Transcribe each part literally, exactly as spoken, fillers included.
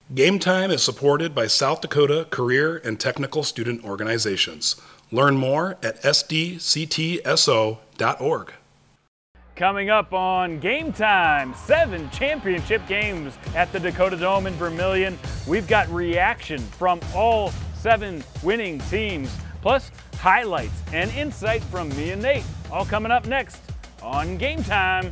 Game Time is supported by South Dakota Career and Technical Student Organizations. Learn more at s d c t s o dot org. Coming up on Game Time, seven championship games at the Dakota Dome in Vermillion. We've got reaction from all seven winning teams, plus highlights and insight from me and Nate. All coming up next on Game Time.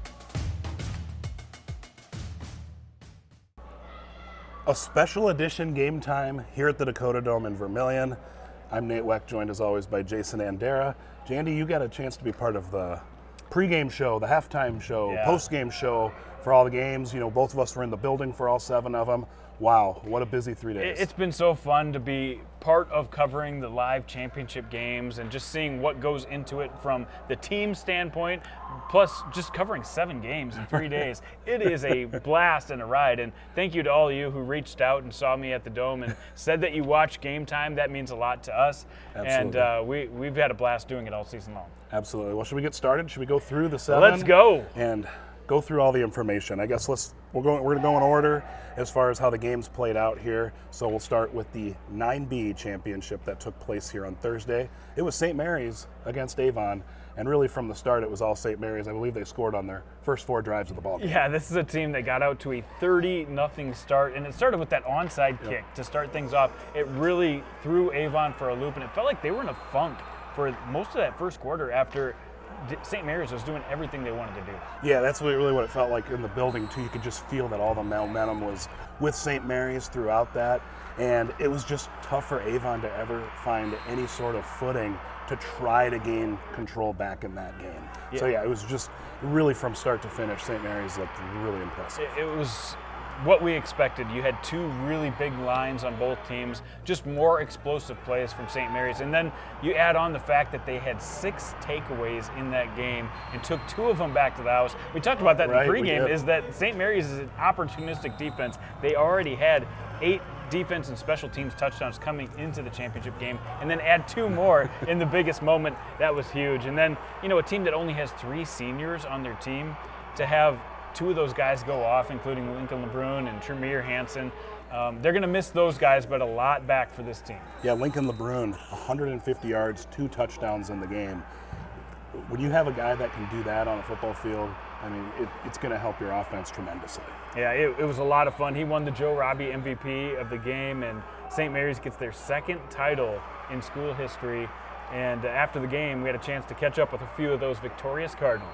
A special edition Game Time here at the Dakota Dome in Vermillion. I'm Nate Weck, joined as always by Jason Andera. Jandy, you got a chance to be part of the pregame show, the halftime show, yeah. postgame show for all the games. You know, both of us were in the building for all seven of them. Wow, what a busy three days. It's been so fun to be part of covering the live championship games and just seeing what goes into it from the team standpoint, plus just covering seven games in three days. It is a blast and a ride, and thank you to all of you who reached out and saw me at the Dome and said that you watch Game Time. That means a lot to us. Absolutely. And uh, we, we've had a blast doing it all season long. Absolutely. Well, should we get started? Should we go through the seven? Let's go. And go through all the information. I guess let's we're going we're going to go in order as far as how the games played out here. So we'll start with the nine B championship that took place here on Thursday. It was Saint Mary's against Avon, and really from the start it was all Saint Mary's. I believe they scored on their first four drives of the ball game. Yeah, this is a team that got out to a thirty nothing start, and it started with that onside Yep. kick to start things off. It really threw Avon for a loop, and it felt like they were in a funk for most of that first quarter after Saint Mary's was doing everything they wanted to do. Yeah, that's what, really what it felt like in the building too. You could just feel that all the momentum was with Saint Mary's throughout that, and it was just tough for Avon to ever find any sort of footing to try to gain control back in that game. Yeah. So yeah, it was just really from start to finish, Saint Mary's looked really impressive. It, it was what we expected. You had two really big lines on both teams, just more explosive plays from Saint Mary's. And then you add on the fact that they had six takeaways in that game and took two of them back to the house. We talked about that Right, in we the pregame, did. is that Saint Mary's is an opportunistic defense. They already had eight defense and special teams touchdowns coming into the championship game, and then add two more in the biggest moment. That was huge. And then, you know, a team that only has three seniors on their team, to have two of those guys go off, including Lincoln LeBrun and Tremere Hansen. Um, they're going to miss those guys, but a lot back for this team. Yeah, Lincoln LeBrun, one hundred fifty yards, two touchdowns in the game. When you have a guy that can do that on a football field, I mean, it, it's going to help your offense tremendously. Yeah, it, it was a lot of fun. He won the Joe Robbie M V P of the game, and Saint Mary's gets their second title in school history. And after the game, we had a chance to catch up with a few of those victorious Cardinals.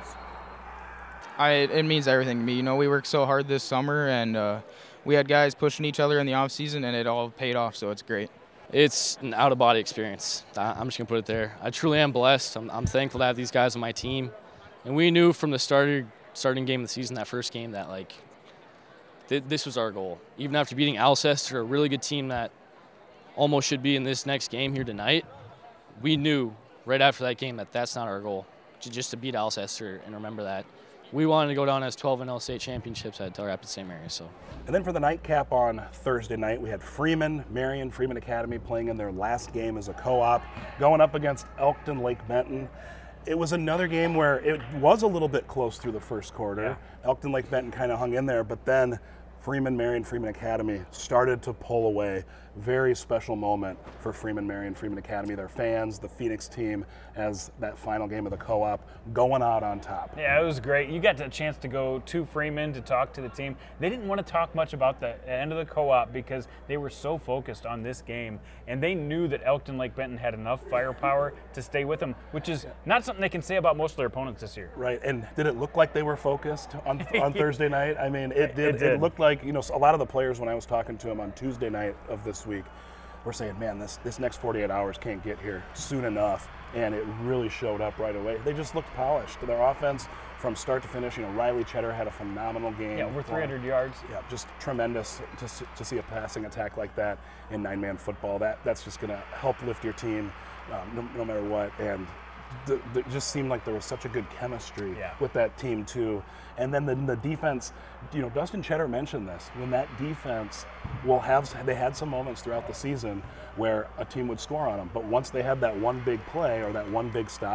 I, it means everything to me. You know, we worked so hard this summer, and uh, we had guys pushing each other in the off season, and it all paid off, so it's great. It's an out-of-body experience. I'm just going to put it there. I truly am blessed. I'm, I'm thankful to have these guys on my team. And we knew from the starter, starting game of the season, that first game, that, like, th- this was our goal. Even after beating Alcester, a really good team that almost should be in this next game here tonight, we knew right after that game that that's not our goal, just to beat Alcester and remember that. We wanted to go down as twelve and oh state championships at Del Rapids Saint Mary's. So. And then for the nightcap on Thursday night, we had Freeman, Marion, Freeman Academy playing in their last game as a co-op, going up against Elkton Lake Benton. It was another game where it was a little bit close through the first quarter. Yeah. Elkton Lake Benton kind of hung in there, but then Freeman, Marion, Freeman Academy started to pull away. Very special moment for Freeman, Marion, Freeman Academy, their fans, the Phoenix team, as that final game of the co-op going out on top. Yeah, it was great. You got a chance to go to Freeman to talk to the team. They didn't want to talk much about the end of the co-op because they were so focused on this game, and they knew that Elkton Lake Benton had enough firepower to stay with them, which is not something they can say about most of their opponents this year. Right, and did it look like they were focused on on Thursday night? I mean, it did, It did. It looked like, you know, a lot of the players, when I was talking to them on Tuesday night of this week, were saying, man, this, this next forty-eight hours can't get here soon enough, and it really showed up right away. They just looked polished. Their offense from start to finish, you know, Riley Cheddar had a phenomenal game. Yeah, over three hundred yards. Yeah, just tremendous to, s- to see a passing attack like that in nine-man football. That That's just going to help lift your team um, no, no matter what, and th- th- it just seemed like there was such a good chemistry Yeah. with that team too. And then the, the defense, you know, Dustin Cheddar mentioned this, when that defense will have, they had some moments throughout the season where a team would score on them, but once they had that one big play or that one big stop,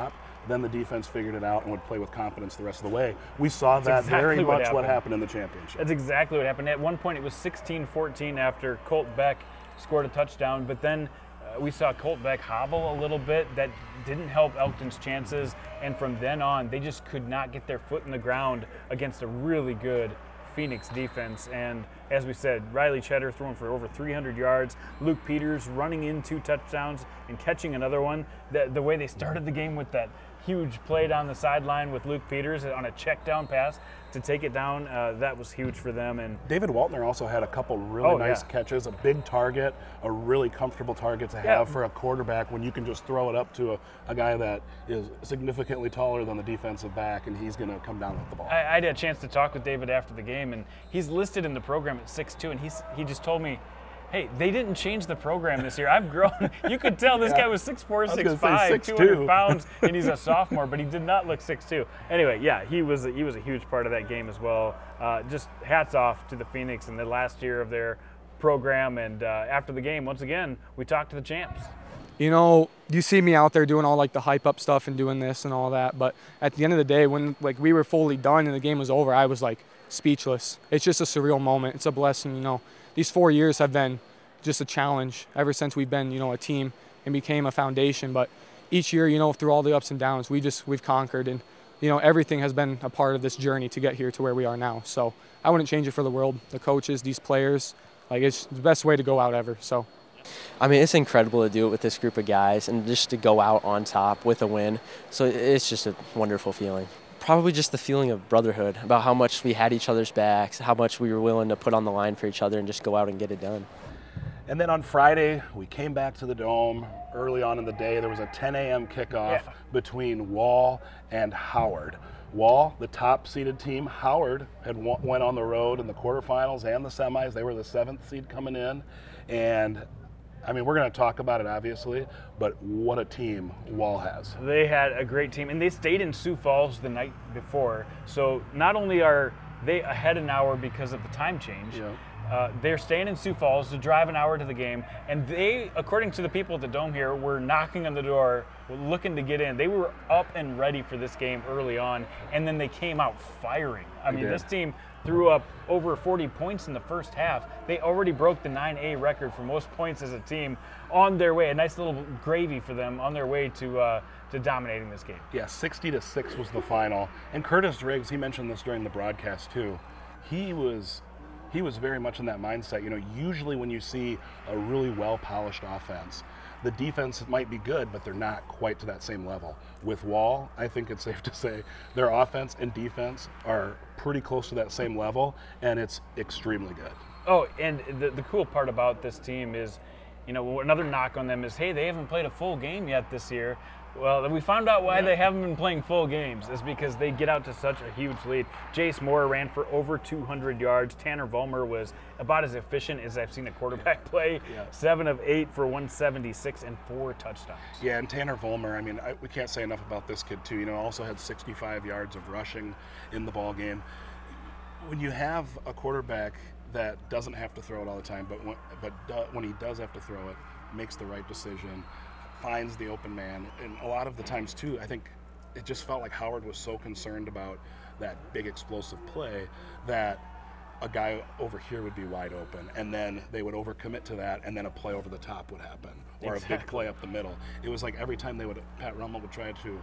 then the defense figured it out and would play with confidence the rest of the way. We saw that exactly very what much what happened. happened in the championship. That's exactly what happened. At one point, it was sixteen fourteen after Colt Beck scored a touchdown, but then uh, we saw Colt Beck hobble a little bit. That didn't help Elkton's chances, and from then on, they just could not get their foot in the ground against a really good Phoenix defense. And as we said, Riley Cheddar throwing for over three hundred yards, Luke Peters running in two touchdowns and catching another one. The, the way they started the game with that huge play down the sideline with Luke Peters on a check down pass to take it down, uh, that was huge for them. And David Waltner also had a couple really Oh, nice yeah. catches, a big target, a really comfortable target to Yeah. have for a quarterback when you can just throw it up to a, a guy that is significantly taller than the defensive back, and he's going to come down with the ball. I, I had a chance to talk with David after the game, and he's listed in the program at six two, and he's he just told me, hey, they didn't change the program this year. I've grown. You could tell this Yeah. guy was six four, I was six gonna say five, six two hundred two. pounds, and he's a sophomore, but he did not look six two. Anyway, yeah, he was he was a huge part of that game as well. Uh, just hats off to the Phoenix in the last year of their program, and uh, after the game, once again, we talked to the champs. You know, you see me out there doing all like the hype up stuff and doing this and all that, but at the end of the day, when like we were fully done and the game was over, I was like speechless. It's just a surreal moment. It's a blessing, you know. These four years have been just a challenge ever since we've been, you know, a team and became a foundation. But each year, you know, through all the ups and downs, we just we've conquered, and you know, everything has been a part of this journey to get here to where we are now. So I wouldn't change it for the world. The coaches, these players, like it's the best way to go out ever. So. I mean, it's incredible to do it with this group of guys and just to go out on top with a win. So it's just a wonderful feeling. Probably just the feeling of brotherhood, about how much we had each other's backs, how much we were willing to put on the line for each other and just go out and get it done. And then on Friday, we came back to the Dome early on in the day. There was a ten a.m. kickoff Yeah. between Wall and Howard. Wall, the top-seeded team. Howard had w- went on the road in the quarterfinals and the semis. They were the seventh seed coming in. And, I mean, we're going to talk about it, obviously, but what a team Wall has. They had a great team, and they stayed in Sioux Falls the night before. So not only are they ahead an hour because of the time change, Yeah. uh, they're staying in Sioux Falls to drive an hour to the game. And they, according to the people at the Dome here, were knocking on the door, looking to get in. They were up and ready for this game early on, and then they came out firing. I They mean, did. this team threw up over forty points in the first half. They already broke the nine A record for most points as a team on their way. A nice little gravy for them on their way to uh, to dominating this game. Yeah, sixty to six was the final. And Curtis Riggs, he mentioned this during the broadcast too. He was he was very much in that mindset. You know, usually when you see a really well-polished offense, the defense might be good, but they're not quite to that same level. With Wall, I think it's safe to say their offense and defense are pretty close to that same level, and it's extremely good. Oh, and the, the cool part about this team is, you know, another knock on them is, hey, they haven't played a full game yet this year. Well, we found out why they haven't been playing full games is because they get out to such a huge lead. Jace Moore ran for over two hundred yards. Tanner Vollmer was about as efficient as I've seen a quarterback play. Yeah. Seven of eight for one seventy-six and four touchdowns. Yeah, and Tanner Vollmer, I mean, I, we can't say enough about this kid too. You know, also had sixty-five yards of rushing in the ball game. When you have a quarterback that doesn't have to throw it all the time, but when, but do, when he does have to throw it, makes the right decision, finds the open man, and a lot of the times too, I think it just felt like Howard was so concerned about that big explosive play that a guy over here would be wide open, and then they would overcommit to that, and then a play over the top would happen, or a big Exactly. play up the middle. It was like every time they would, Pat Rummel would try to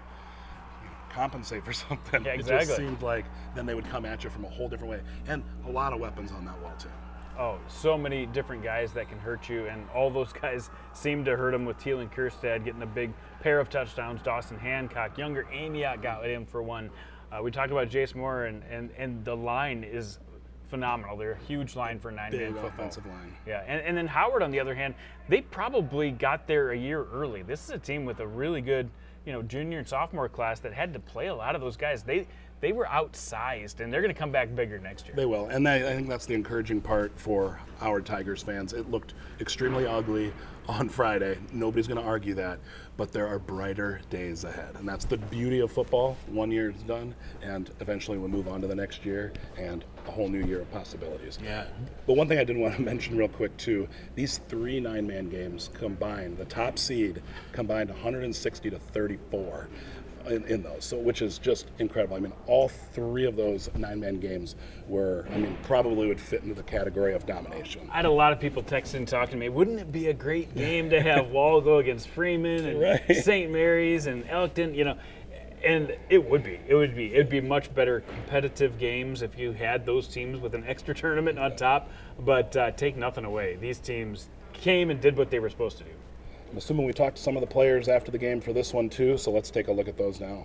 compensate for something. Yeah, It just exactly. seemed like then they would come at you from a whole different way, and a lot of weapons on that wall too. Oh, so many different guys that can hurt you, and all those guys seem to hurt him with Thielen Kierstead getting a big pair of touchdowns. Dawson Hancock, younger Amiot got him for one. Uh, we talked about Jace Moore, and, and, and the line is phenomenal. They're a huge line for nine-man Big football. offensive line. Yeah, and, and then Howard, on the other hand, they probably got there a year early. This is a team with a really good, you know, junior and sophomore class that had to play a lot of those guys. They they were outsized, and they're going to come back bigger next year. They will, and I, I think that's the encouraging part for our Tigers fans. It looked extremely ugly on Friday. Nobody's going to argue that, but there are brighter days ahead, and that's the beauty of football. One year is done, and eventually we'll move on to the next year and a whole new year of possibilities. Yeah. But one thing I did want to mention real quick too: these three nine-man games combined, the top seed combined one hundred sixty to thirty-four. in, in those, so which is just incredible. I mean, all three of those nine-man games were, I mean, probably would fit into the category of domination. I had a lot of people texting, talking to me. Wouldn't it be a great game to have Wall go against Freeman and Right. Saint Mary's and Elkton? You know, and it would be. It would be. It would be much better competitive games if you had those teams with an extra tournament on top. But uh, take nothing away. These teams came and did what they were supposed to do. I'm assuming we talked to some of the players after the game for this one too, so let's take a look at those now.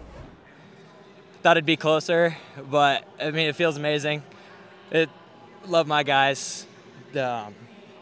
Thought it'd be closer, but I mean, it feels amazing. It love my guys. Um,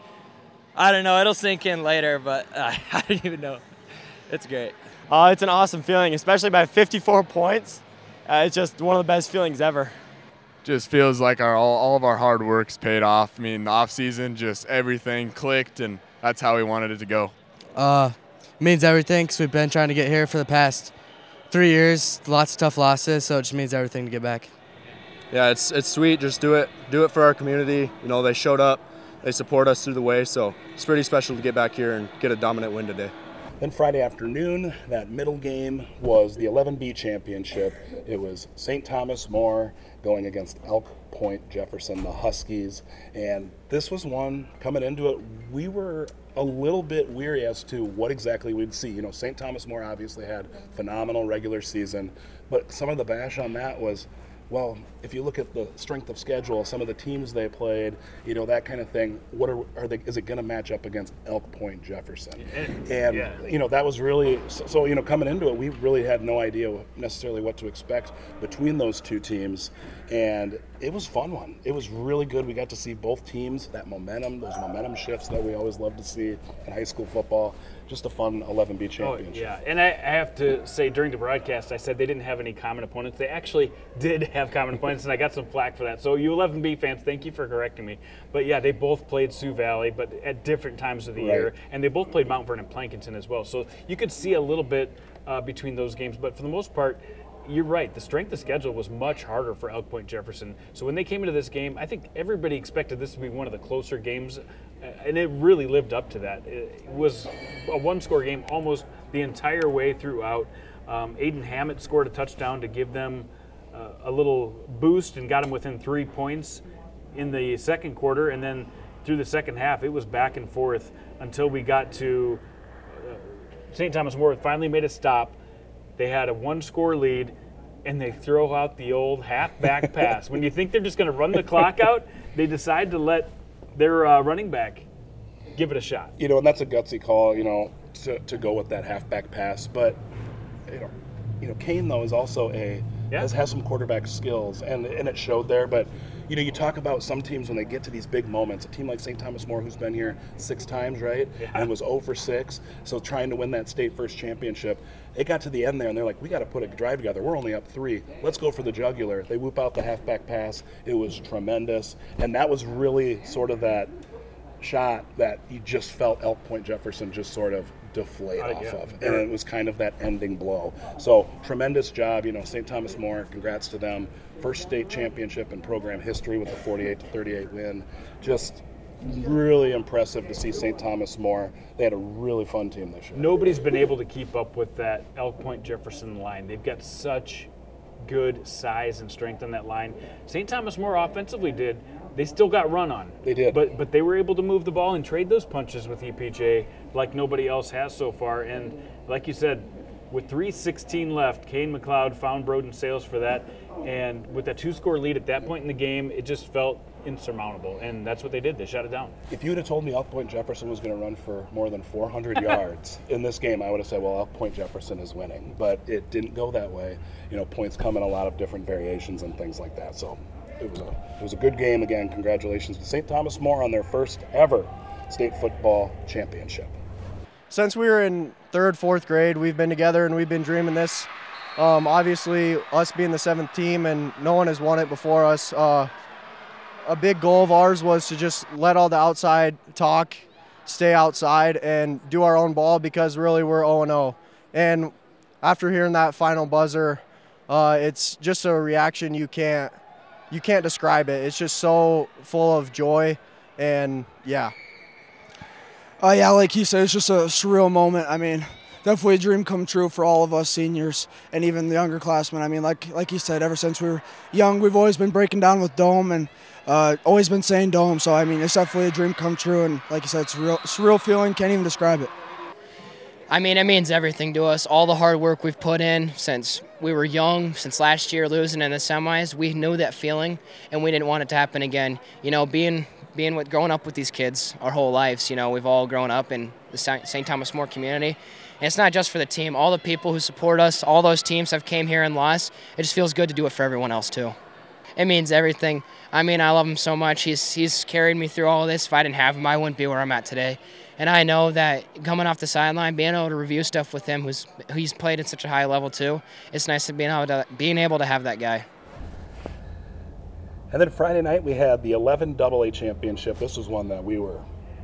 I don't know. It'll sink in later, but uh, I don't even know. It's great. Uh, it's an awesome feeling, especially by fifty-four points. Uh, it's just one of the best feelings ever. Just feels like our all, all of our hard work's paid off. I mean, the off season, just everything clicked, and that's how we wanted it to go. Uh, means everything because we've been trying to get here for the past three years. Lots of tough losses, so it just means everything to get back. Yeah, it's it's sweet. Just do it, do it for our community. You know, they showed up, they support us through the way, so it's pretty special to get back here and get a dominant win today. Then Friday afternoon, that middle game was the eleven B championship. It was Saint Thomas More going against Elk Point Jefferson, the Huskies. And this was one, coming into it, we were a little bit weary as to what exactly we'd see. You know, Saint Thomas More obviously had phenomenal regular season, but some of the bash on that was, well, if you look at the strength of schedule, some of the teams they played, you know, that kind of thing, what are, are they, is it going to match up against Elk Point Jefferson? And, yeah. you know, that was really, so, so, you know, coming into it, we really had no idea necessarily what to expect between those two teams. And it was a fun one. It was really good. We got to see both teams, that momentum, those momentum shifts that we always love to see in high school football. Just a fun eleven B championship. Oh, yeah, and I, I have to say during the broadcast, I said they didn't have any common opponents. They actually did have common opponents, and I got some flack for that. So you eleven B fans, thank you for correcting me. But yeah, they both played Sioux Valley, but at different times of the Right. year, and they both played Mount Vernon Plankinton as well. So you could see a little bit uh, between those games, but for the most part, you're right. The strength of schedule was much harder for Elk Point Jefferson. So when they came into this game, I think everybody expected this to be one of the closer games, and it really lived up to that. It was a one-score game almost the entire way throughout. Um, Aiden Hammett scored a touchdown to give them uh, a little boost and got them within three points in the second quarter, and then through the second half, it was back and forth until we got to uh, Saint Thomas More finally made a stop. They had a one-score lead, and they throw out the old half-back pass. When you think they're just going to run the clock out, they decide to let their uh, running back give it a shot. You know, and that's a gutsy call, you know, to, to go with that halfback pass. But, you know, you know, Kane, though, is also a Yeah. has, has some quarterback skills, and, and it showed there. But, you know, you talk about some teams when they get to these big moments, a team like Saint Thomas More, who's been here six times, right, Yeah. and was oh for six, so trying to win that state first championship. It got to the end there, and they're like, we got to put a drive together. We're only up three. Let's go for the jugular. They whoop out the halfback pass. It was tremendous, and that was really sort of that shot that you just felt Elk Point Jefferson just sort of deflate Uh, off yeah. of, and it was kind of that ending blow. So tremendous job, you know, Saint Thomas More, congrats to them. First state championship in program history with a forty-eight to thirty-eight win. Just really impressive to see Saint Thomas More. They had a really fun team this year. Nobody's been able to keep up with that Elk Point Jefferson line. They've got such good size and strength on that line. Saint Thomas More offensively did. They still got run on. They did. But but they were able to move the ball and trade those punches with E P J like nobody else has so far. And like you said, with three sixteen left, Kane McLeod found Broden Sales for that. And with that two-score lead at that point in the game, it just felt insurmountable. And that's what they did. They shut it down. If you would have told me Elk Point Jefferson was going to run for more than four hundred yards in this game, I would have said, well, Elk Point Jefferson is winning. But it didn't go that way. You know, points come in a lot of different variations and things like that. So it was a it was a good game. Again, congratulations to Saint Thomas More on their first ever state football championship. Since we were in third, fourth grade, we've been together and we've been dreaming this. Um, obviously, us being the seventh team and no one has won it before us, uh, a big goal of ours was to just let all the outside talk, stay outside, and do our own ball because really we're oh and oh. And after hearing that final buzzer, uh, it's just a reaction you can't you can't describe it. It's just so full of joy, and yeah. Uh, yeah, like he said, it's just a surreal moment. I mean, definitely a dream come true for all of us seniors and even the younger classmen. I mean, like like you said, ever since we were young, we've always been breaking down with Dome and uh, always been saying Dome. So, I mean, it's definitely a dream come true. And like you said, it's a real, it's a real feeling. Can't even describe it. I mean, it means everything to us. All the hard work we've put in since we were young, since last year losing in the semis, we knew that feeling, and we didn't want it to happen again. You know, being being with growing up with these kids our whole lives, you know, we've all grown up in the Saint Thomas More community. And it's not just for the team. All the people who support us, all those teams have came here and lost. It just feels good to do it for everyone else too. It means everything. I mean, I love him so much. He's he's carried me through all this. If I didn't have him, I wouldn't be where I'm at today. And I know that coming off the sideline, being able to review stuff with him, who's he's played at such a high level too, it's nice to being able to being able to have that guy. And then Friday night we had the eleven double A championship. This was one that we were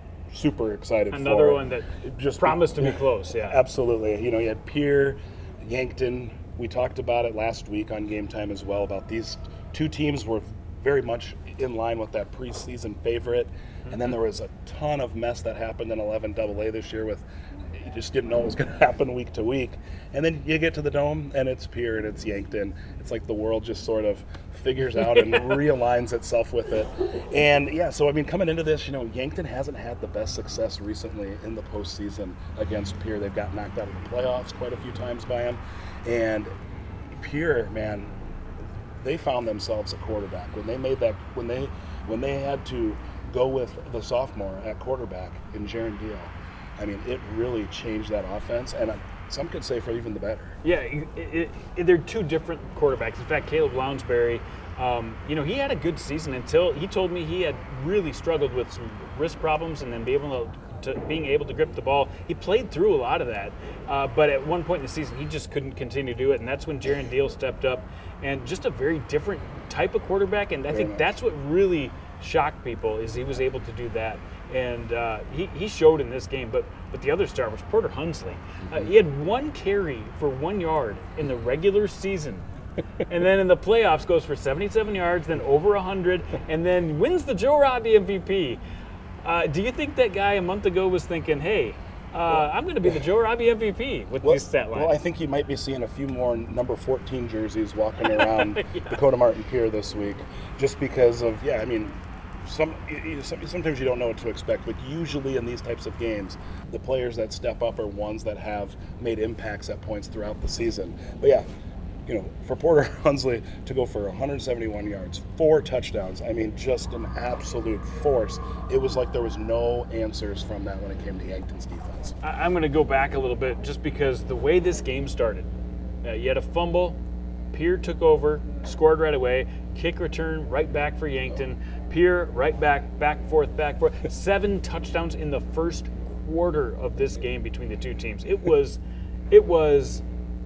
super excited Another for. Another one that just promised to be close, yeah. Absolutely. You know, you had Pierre, Yankton. We talked about it last week on Game Time as well, about these two teams were very much in line with that preseason favorite. Mm-hmm. And then there was a ton of mess that happened in eleven double A this year with you just didn't know it was going to happen week to week. And then you get to the Dome and it's Pierre and it's Yankton. It's like the world just sort of figures out and realigns itself with it. And yeah, so I mean, coming into this, you know, Yankton hasn't had the best success recently in the postseason against Pierre. They've got knocked out of the playoffs quite a few times by him. And Pierre, man, they found themselves a quarterback when they made that when they when they had to go with the sophomore at quarterback in Jaron Deal. I mean, it really changed that offense, and some could say for even the better. Yeah, it, it, it, they're two different quarterbacks. In fact, Caleb Lounsbury, um, you know, he had a good season until he told me he had really struggled with some wrist problems, and then be able to, to being able to grip the ball. He played through a lot of that, uh, but at one point in the season, he just couldn't continue to do it, and that's when Jaron Deal stepped up, and just a very different type of quarterback, and I Very think much. that's what really shocked people is he was able to do that. And uh, he, he showed in this game, but but the other star was Porter Hunsley. Uh, he had one carry for one yard in the regular season, and then in the playoffs goes for seventy-seven yards, then over one hundred, and then wins the Joe Robbie M V P. Uh, do you think that guy a month ago was thinking, hey, uh, I'm going to be the Joe Robbie M V P with Well, these stat lines? well, I think you might be seeing a few more number fourteen jerseys walking around Yeah. Dakota Martin Pier this week, just because of, yeah, I mean, some, you- you- some sometimes you don't know what to expect, but usually in these types of games, the players that step up are ones that have made impacts at points throughout the season. But yeah, you know, for Porter Hunsley to go for one hundred seventy-one yards, four touchdowns, I mean, just an absolute force. It was like there was no answers from that when it came to Yankton's defense. I- I'm going to go back a little bit just because the way this game started, uh, you had a fumble, Pierre took over, scored right away, kick return right back for Yankton, Pierre right back, back forth, back forth. Seven touchdowns in the first quarter of this game between the two teams. It was, it was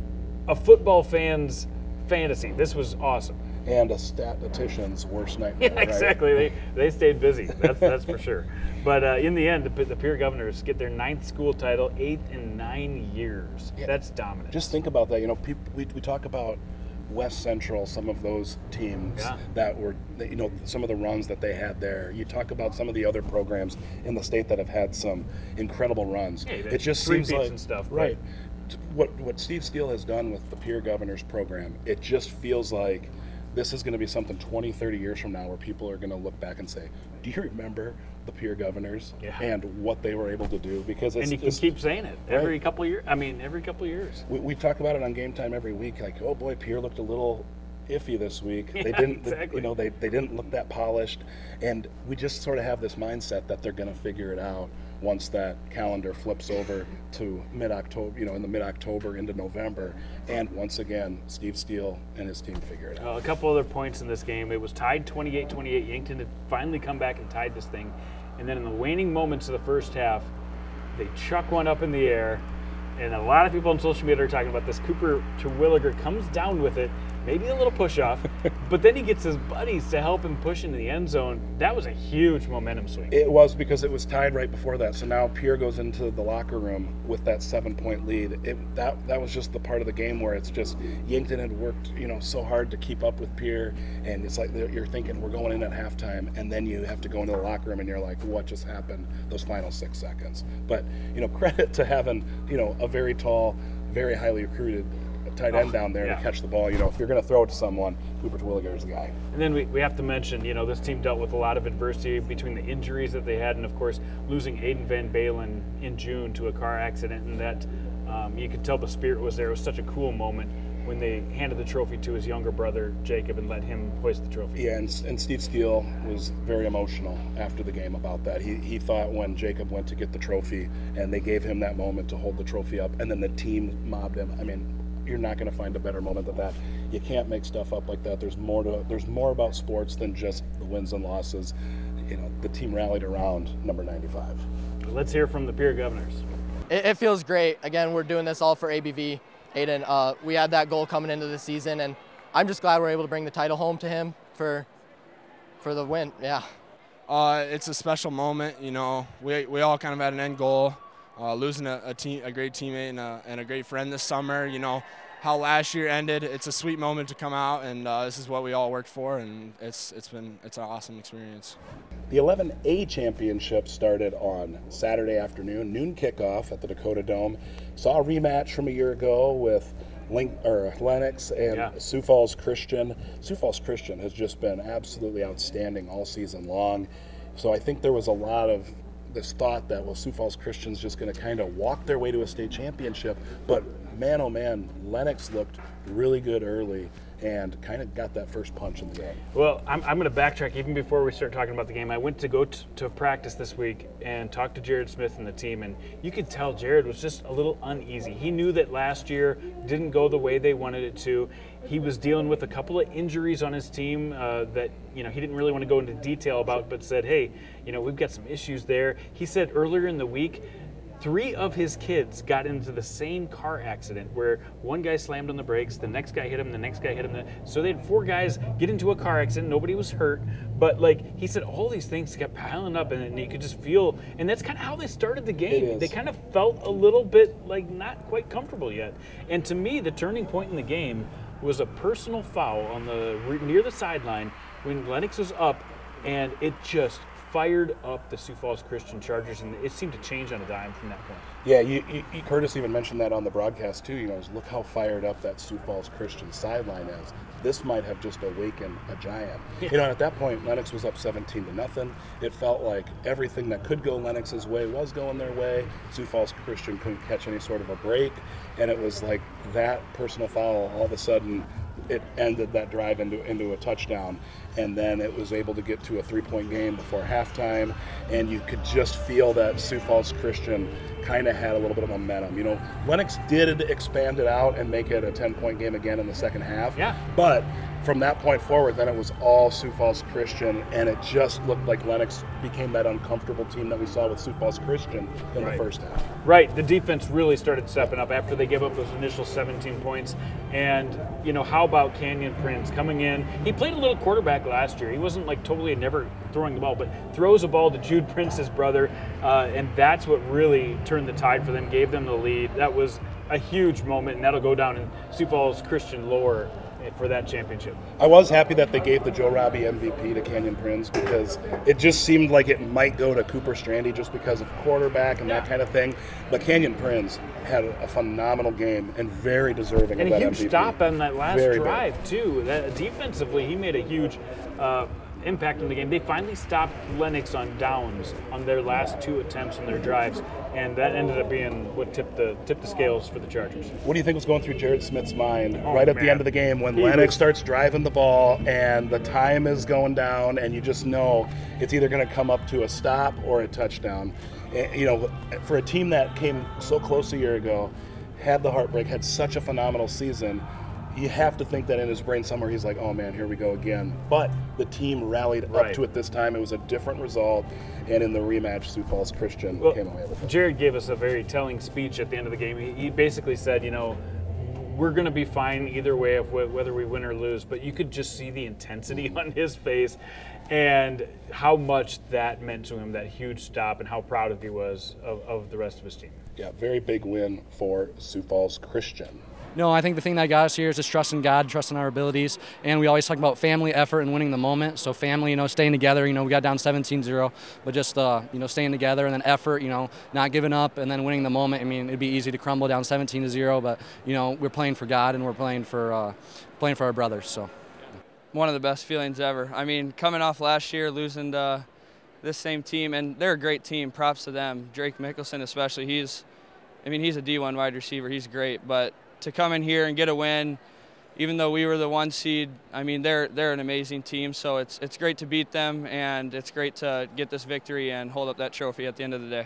a football fan's fantasy. This was awesome. And a statistician's worst nightmare. Yeah, exactly. They they stayed busy. That's that's for sure. But uh, in the end, the, the Pierre Governors get their ninth school title, eighth in nine years. Yeah. That's dominant. Just think about that. You know, people, we, we talk about West Central, some of those teams Yeah. that were, that, you know, some of the runs that they had there. You talk about some of the other programs in the state that have had some incredible runs. Yeah, it just three seems peats like and stuff, but- right. T- What what Steve Steele has done with the Pierre Governors program, it just feels like this is going to be something twenty, thirty years from now where people are going to look back and say, do you remember the Pierre Governors Yeah. and what they were able to do? Because it's, and you can it's- keep saying it every Right. couple of years. I mean, every couple of years. We, we talk about it on Game Time every week. Like, oh boy, Pierre looked a little iffy this week. Yeah, they didn't, exactly. you know, they, they didn't look that polished, and we just sort of have this mindset that they're going to figure it out once that calendar flips over to mid-October, you know, in the mid-October into November, and once again, Steve Steele and his team figure it out. Uh, a couple other points in this game. It was tied twenty-eight twenty-eight. Yankton had finally come back and tied this thing. And then in the waning moments of the first half, they chuck one up in the air. And a lot of people on social media are talking about this. Cooper Terwilliger comes down with it, maybe a little push off, but then he gets his buddies to help him push into the end zone. That was a huge momentum swing. It was, because it was tied right before that. So now Pierre goes into the locker room with that seven-point lead. It, that that was just the part of the game where it's just Yankton had worked, you know, so hard to keep up with Pierre, and it's like you're thinking we're going in at halftime, and then you have to go into the locker room, and you're like, what just happened? Those final six seconds. But you know, credit to having you know a very tall, very highly recruited tight end Oh, down there yeah. to catch the ball. You know, if you're going to throw it to someone, Cooper Terwilliger is the guy. And then we, we have to mention, you know, this team dealt with a lot of adversity between the injuries that they had and, of course, losing Aiden Van Balen in June to a car accident. And that um, you could tell the spirit was there. It was such a cool moment when they handed the trophy to his younger brother, Jacob, and let him hoist the trophy. Yeah, and, and Steve Steele was very emotional after the game about that. He, he thought when Jacob went to get the trophy and they gave him that moment to hold the trophy up, and then the team mobbed him. I mean, you're not going to find a better moment than that. You can't make stuff up like that. There's more to there's more about sports than just the wins and losses. You know, the team rallied around number ninety-five. Let's hear from the Pierre Governors. It, it feels great. Again, we're doing this all for A B V. Aiden, uh, we had that goal coming into the season, and I'm just glad we're able to bring the title home to him for for the win. Yeah. Uh, it's a special moment. You know, we we all kind of had an end goal. Uh, losing a, a team, a great teammate and a, and a great friend this summer. You know how last year ended. It's a sweet moment to come out, and uh, this is what we all worked for, and it's it's been it's an awesome experience. The eleven A championship started on Saturday afternoon, noon kickoff at the Dakota Dome. Saw a rematch from a year ago with Link, or Lennox and Yeah. Sioux Falls Christian. Sioux Falls Christian has just been absolutely outstanding all season long. So I think there was a lot of this thought that, well, Sioux Falls Christian's just going to kind of walk their way to a state championship. But man, oh man, Lennox looked really good early and kind of got that first punch in the game. Well, I'm, I'm going to backtrack even before we start talking about the game. I went to go t- to practice this week and talked to Jared Smith and the team, and you could tell Jared was just a little uneasy. He knew that last year didn't go the way they wanted it to. He was dealing with a couple of injuries on his team uh, that you know he didn't really want to go into detail about, but said, hey, you know, we've got some issues there. He said earlier in the week, three of his kids got into the same car accident where one guy slammed on the brakes, the next guy hit him, the next guy hit him. So they had four guys get into a car accident. Nobody was hurt. But like he said, all these things kept piling up, and you could just feel, and that's kind of how they started the game. It is. They kind of felt a little bit like not quite comfortable yet. And to me, the turning point in the game was a personal foul on the near the sideline when Lennox was up, and it just fired up the Sioux Falls Christian Chargers, and it seemed to change on a dime from that point. Yeah, you, you, you- Curtis even mentioned that on the broadcast too. You know, look how fired up that Sioux Falls Christian sideline is. This might have just awakened a giant. Yeah. You know, at that point, Lennox was up seventeen to nothing. It felt like everything that could go Lennox's way was going their way. Sioux Falls Christian couldn't catch any sort of a break, and it was like that personal foul. All of a sudden, it ended that drive into into a touchdown, and then it was able to get to a three-point game before halftime, and you could just feel that Sioux Falls Christian kind of had a little bit of momentum. You know, Lennox did expand it out and make it a ten-point game again in the second half. Yeah. But from that point forward, then it was all Sioux Falls Christian, and it just looked like Lennox became that uncomfortable team that we saw with Sioux Falls Christian in Right. the first half. Right, the defense really started stepping up after they gave up those initial seventeen points. And, you know, how about Canyon Prince coming in? He played a little quarterback last year. He wasn't like totally never throwing the ball, but throws a ball to Jude Prince's brother, uh, and that's what really turned the tide for them, gave them the lead. That was a huge moment, and that'll go down in Sioux Falls Christian lore for that championship. I was happy that they gave the Joe Robbie M V P to Canyon Prince because it just seemed like it might go to Cooper Strandy just because of quarterback and that kind of thing. But Canyon Prince had a phenomenal game and very deserving And of a that huge M V P. stop on that last Very big. drive, too. That, defensively, he made a huge uh, impact in the game. They finally stopped Lennox on downs on their last two attempts on their drives, and that ended up being what tipped the tipped the scales for the Chargers. What do you think was going through Jared Smith's mind Oh, right at man. the end of the game when He Lennox was- starts driving the ball and the time is going down and you just know it's either going to come up to a stop or a touchdown? And, you know, for a team that came so close a year ago, had the heartbreak, had such a phenomenal season, you have to think that in his brain somewhere he's like, oh man, here we go again. But the team rallied Right. up to it this time. It was a different result. And in the rematch, Sioux Falls Christian Well, came away with it. Jared gave us a very telling speech at the end of the game. He, he basically said, you know, we're going to be fine either way of wh- whether we win or lose, but you could just see the intensity on his face and how much that meant to him, that huge stop, and how proud he was of, of the rest of his team. Yeah, very big win for Sioux Falls Christian. No, I think the thing that got us here is just trusting God, trusting our abilities, and we always talk about family, effort, and winning the moment. So family, you know, staying together, you know, we got down seventeen zero, but just, uh, you know, staying together, and then effort, you know, not giving up, and then winning the moment. I mean, it'd be easy to crumble down seventeen to zero, but, you know, we're playing for God, and we're playing for, uh, playing for our brothers, so. One of the best feelings ever. I mean, coming off last year, losing to this same team, and they're a great team, props to them. Drake Mickelson especially, he's, I mean, he's a D one wide receiver, he's great, but to come in here and get a win, even though we were the one seed, I mean, they're they're an amazing team, so it's it's great to beat them, and it's great to get this victory and hold up that trophy at the end of the day.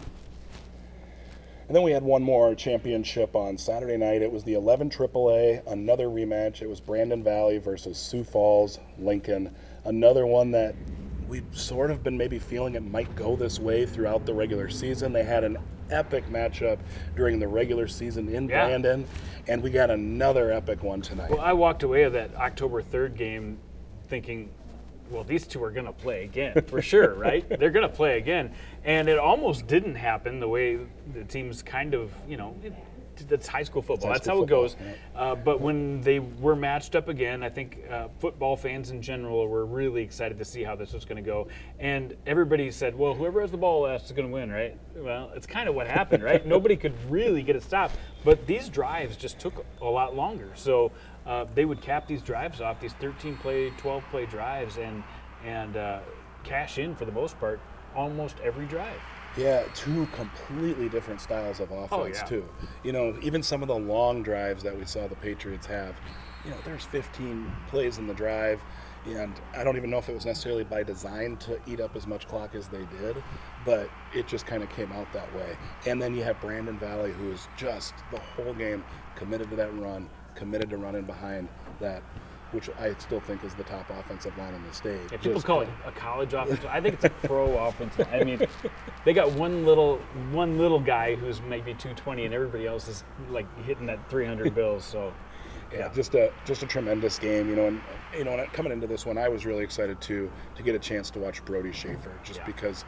And then we had one more championship on Saturday night. It was the eleven triple A, another rematch. It was Brandon Valley versus Sioux Falls Lincoln, another one that we've sort of been maybe feeling it might go this way throughout the regular season. They had an epic matchup during the regular season in Yeah. Brandon, and we got another epic one tonight. Well, I walked away of that October third game thinking, well, these two are going to play again for sure, right? They're going to play again. And it almost didn't happen the way the teams kind of, you know, it, that's high school football. It's high That's school how it goes. football, Uh, but when they were matched up again, I think uh, football fans in general were really excited to see how this was going to go. And everybody said, well, whoever has the ball last is going to win, right? Well, it's kind of what happened, right? Nobody could really get it stopped. But these drives just took a lot longer. So uh, they would cap these drives off, these thirteen play, twelve play drives, and, and uh, cash in for the most part almost every drive. Yeah, two completely different styles of offense, Oh, yeah. too. You know, even some of the long drives that we saw the Patriots have, you know, there's fifteen plays in the drive, and I don't even know if it was necessarily by design to eat up as much clock as they did, but it just kind of came out that way. And then you have Brandon Valley, who is just the whole game committed to that run, committed to running behind that, which I still think is the top offensive line in the state. Yeah, people Just- call it a college offensive. I think it's a pro offensive. I mean, they got one little one little guy who's maybe two twenty, and everybody else is like hitting that three hundred bills. So, Yeah, just a just a tremendous game, you know. And you know, when coming into this one, I was really excited to to get a chance to watch Brody Schaefer, just Yeah. because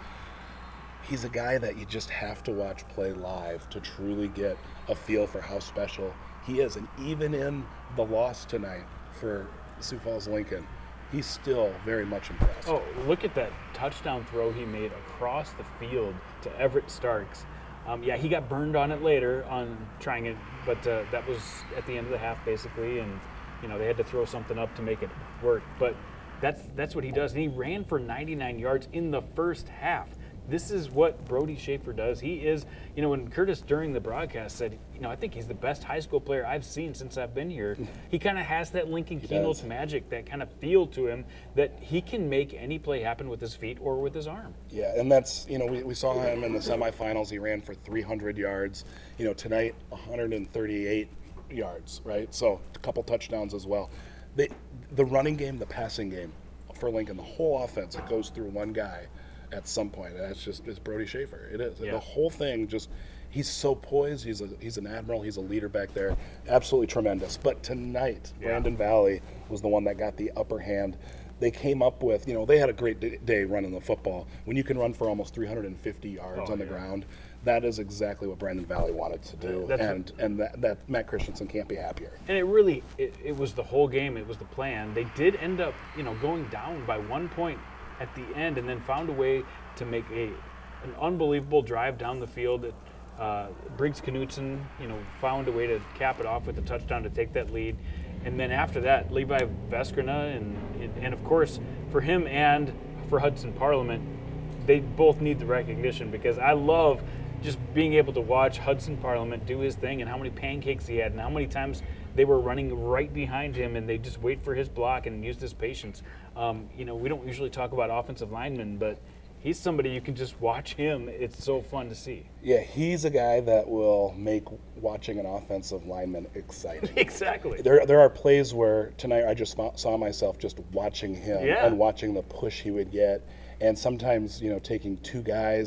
he's a guy that you just have to watch play live to truly get a feel for how special he is. And even in the loss tonight for Sioux Falls Lincoln, he's still very much impressed. oh, look at that touchdown throw he made across the field to Everett Starks. Um, yeah, he got burned on it later on trying it, but uh, that was at the end of the half basically, and you know they had to throw something up to make it work. But that's that's what he does, and he ran for ninety-nine yards in the first half. This is what Brody Schaefer does. He is, you know, when Curtis during the broadcast said, you know, I think he's the best high school player I've seen since I've been here. He kind of has that Lincoln Keynotes magic, that kind of feel to him that he can make any play happen with his feet or with his arm. Yeah, and that's, you know, we, we saw him in the semifinals. He ran for three hundred yards. You know, tonight, one hundred thirty-eight yards, right? So a couple touchdowns as well. They, the running game, the passing game for Lincoln, the whole offense, it goes through one guy at some point. That's just it's Brody Schaefer. It is. Yeah. The whole thing just he's so poised. He's a he's an admiral. He's a leader back there. Absolutely tremendous. But tonight, Yeah. Brandon Valley was the one that got the upper hand. They came up with, you know, they had a great d- day running the football. When you can run for almost three hundred fifty yards Oh, on the yeah. ground, that is exactly what Brandon Valley wanted to do. That's and and that, that Matt Christensen can't be happier. And it really, it, it was the whole game. It was the plan. They did end up, you know, going down by one point at the end, and then found a way to make a an unbelievable drive down the field. That, uh, Briggs Knutson, you know, found a way to cap it off with a touchdown to take that lead. And then after that, Levi Veskrina, and, and and of course for him and for Hudson Parliament, they both need the recognition, because I love just being able to watch Hudson Parliament do his thing, and how many pancakes he had, and how many times they were running right behind him, and they just wait for his block and use his patience. Um, you know, we don't usually talk about offensive linemen, but he's somebody you can just watch him. It's so fun to see. Yeah, he's a guy that will make watching an offensive lineman exciting. Exactly. There, there are plays where tonight I just fo- saw myself just watching him Yeah. and watching the push he would get, and sometimes, you know, taking two guys and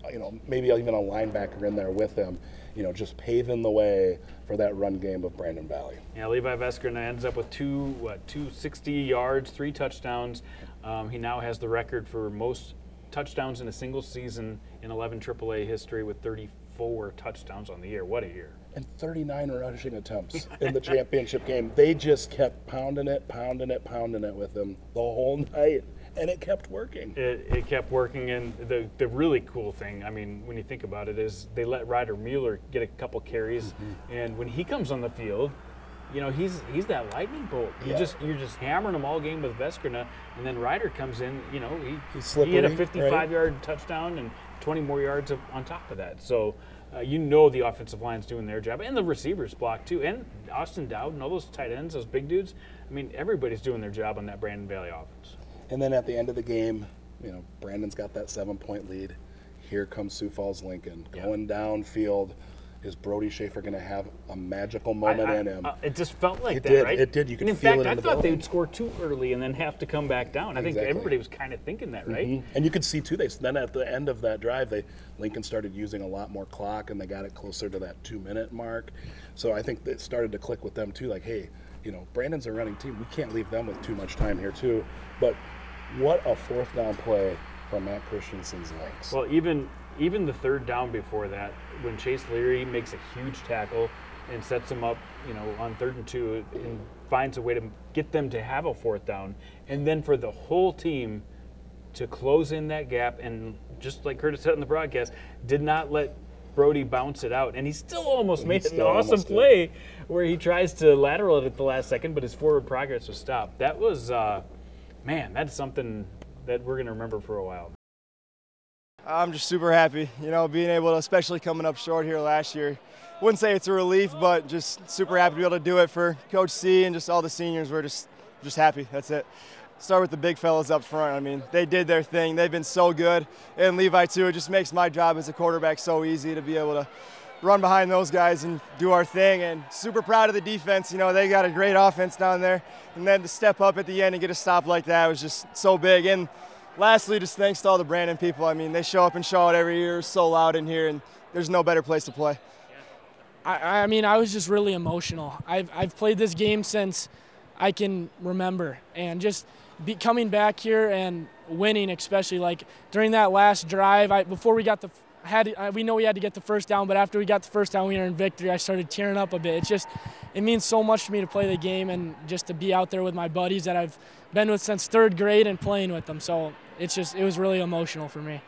you know, maybe even a linebacker in there with him, you know, just paving the way for that run game of Brandon Valley. Yeah, Levi Veskrina ends up with two, what, two sixty yards, three touchdowns. Um, he now has the record for most touchdowns in a single season in eleven triple A history with thirty-four touchdowns on the year. What a year. And thirty-nine rushing attempts in the championship game. They just kept pounding it, pounding it, pounding it with him the whole night. And it kept working. It, it kept working, and the the really cool thing, I mean, when you think about it, is they let Ryder Mueller get a couple carries, mm-hmm. and when he comes on the field, you know, he's he's that lightning bolt. You yeah. just you're just hammering him all game with Veskrina, and then Ryder comes in. You know, he he's slippery, he had a fifty-five right? yard touchdown and twenty more yards of, on top of that. So. Uh, you know the offensive line's doing their job, and the receivers block too, and Austin Dowd and all those tight ends, those big dudes. I mean, everybody's doing their job on that Brandon Valley offense. And then at the end of the game, you know, Brandon's got that seven-point lead. Here comes Sioux Falls Lincoln going yeah. downfield. Is Brody Schaefer going to have a magical moment I, I, in him? Uh, it just felt like it that, did. right? It did. You could and in feel fact, it in I the thought building. they would score too early and then have to come back down. I exactly. think everybody was kind of thinking that, right? Mm-hmm. And you could see too. They then at the end of that drive, they Lincoln started using a lot more clock, and they got it closer to that two-minute mark. So I think it started to click with them too. Like, hey, you know, Brandon's a running team. We can't leave them with too much time here too. But what a fourth down play from Matt Christensen's legs. Well, even even the third down before that, when Chase Leary makes a huge tackle and sets them up, you know, on third and two, and finds a way to get them to have a fourth down, and then for the whole team to close in that gap, and just like Curtis said in the broadcast, did not let Brody bounce it out, and he still almost He made still an awesome almost did. play where he tries to lateral it at the last second, but his forward progress was stopped. That was, uh, man, that's something that we're going to remember for a while. I'm just super happy, you know, being able to, especially coming up short here last year. Wouldn't say it's a relief, but just super happy to be able to do it for Coach C and just all the seniors. We're just, just happy. That's it. Start with the big fellas up front. I mean, they did their thing. They've been so good. And Levi, too. It just makes my job as a quarterback so easy to be able to run behind those guys and do our thing. And super proud of the defense. You know, they got a great offense down there. And then to step up at the end and get a stop like that was just so big. And lastly, just thanks to all the Brandon people. I mean, they show up and show out every year. It's so loud in here, and there's no better place to play. I, I mean, I was just really emotional. I've, I've played this game since I can remember. And just be, coming back here and winning, especially, like during that last drive, I, before we got the had uh, we know we had to get the first down, but after we got the first down, we were in victory. I started tearing up a bit. It's just, it means so much to me to play the game and just to be out there with my buddies that I've been with since third grade and playing with them. So it's just, it was really emotional for me.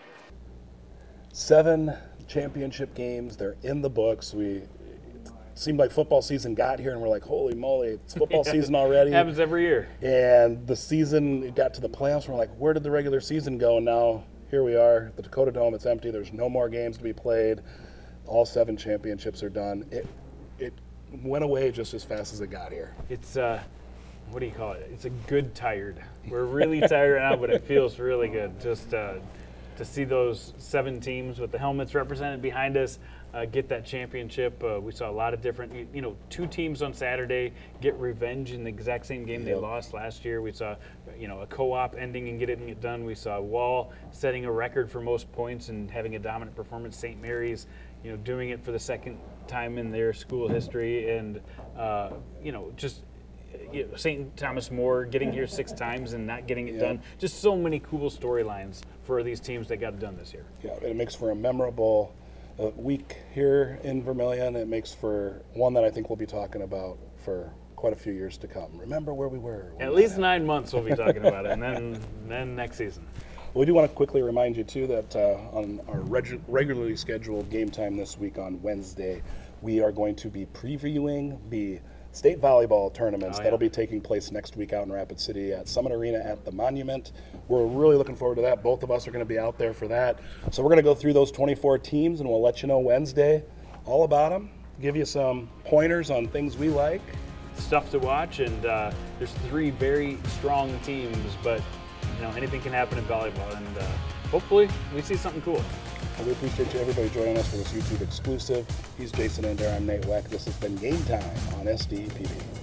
Seven championship games, they're in the books. We it seemed like football season got here, and we're like, holy moly, it's football Yeah, season already. It happens every year. And the season it got to the playoffs, and we're like, where did the regular season go? And now here we are, the Dakota Dome, it's empty. There's no more games to be played. All seven championships are done. It it went away just as fast as it got here. It's, uh, what do you call it? It's a good tired. We're really tired right now, but it feels really good. Just uh, to see those seven teams with the helmets represented behind us uh, get that championship. Uh, we saw a lot of different, you know, two teams on Saturday get revenge in the exact same game they Yep. lost last year. We saw, you know, a co-op ending and getting it done. We saw Wall setting a record for most points and having a dominant performance. Saint Mary's, you know, doing it for the second time in their school history, and uh, you know, just you know, Saint Thomas More getting here six times and not getting it Yeah. done. Just so many cool storylines for these teams that got it done this year. Yeah, it makes for a memorable uh, week here in Vermilion. It makes for one that I think we'll be talking about for quite a few years to come. Remember where we were. when At that least happened. nine months we'll be talking about it, and then then next season. We do want to quickly remind you, too, that uh, on our regu- regularly scheduled game time this week on Wednesday, we are going to be previewing the state volleyball tournaments Oh, yeah. that'll be taking place next week out in Rapid City at Summit Arena at the Monument. We're really looking forward to that. Both of us are going to be out there for that. So we're going to go through those twenty-four teams, and we'll let you know Wednesday all about them, give you some pointers on things we like. Stuff to watch, and uh, there's three very strong teams, but you know anything can happen in volleyball, and uh, hopefully we see something cool. And we appreciate you, everybody, joining us for this YouTube exclusive. He's Jason Ender. I'm Nate Weck. This has been Game Time on S D P B.